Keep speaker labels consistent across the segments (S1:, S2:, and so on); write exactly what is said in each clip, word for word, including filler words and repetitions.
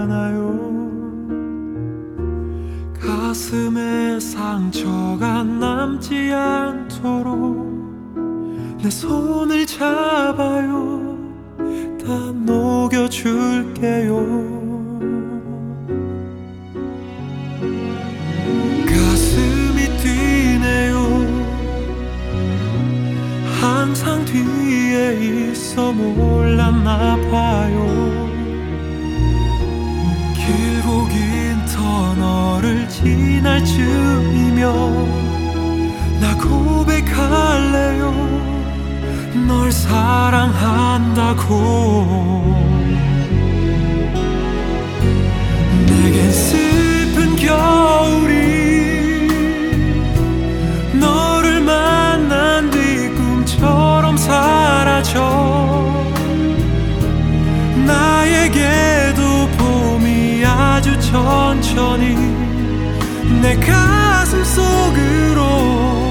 S1: 않아요. 가슴에 상처가 남지 않도록 내 손을 잡아요. 다 녹여줄게요. 가슴이 뛰네요. 항상 뒤에 있어 몰랐나 봐요. 길고 긴 터널을 지날 즈음이면 나 고백할래요. 널 사랑한다고. 내겐 슬픈 겨울이 너를 만난 뒤 꿈처럼 사라져. 나에게도 봄이 아주 천천히 내 가슴 속으로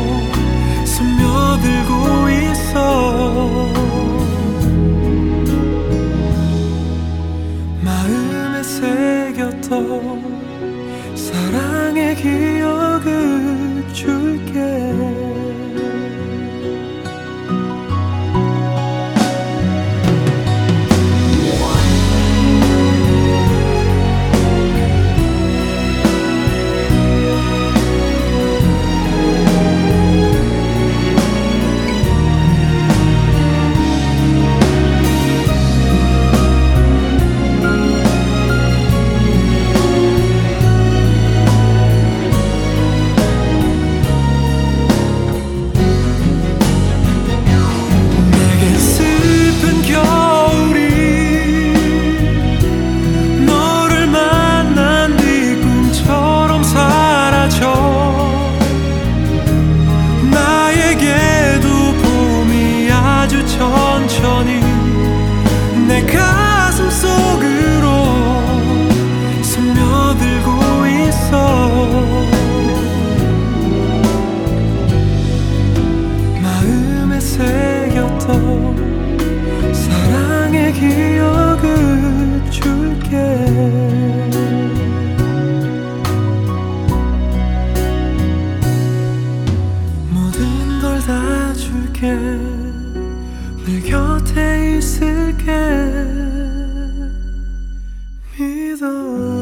S1: 스며들고 있어. 마음에 새겼던 사랑의 기억을 줄게. 내 가슴 속으로 스며들고 있어. 마음에 새겼던 사랑의 기억을 줄게. 모든 걸 다 줄게. 늘 곁에 있을게. 믿어.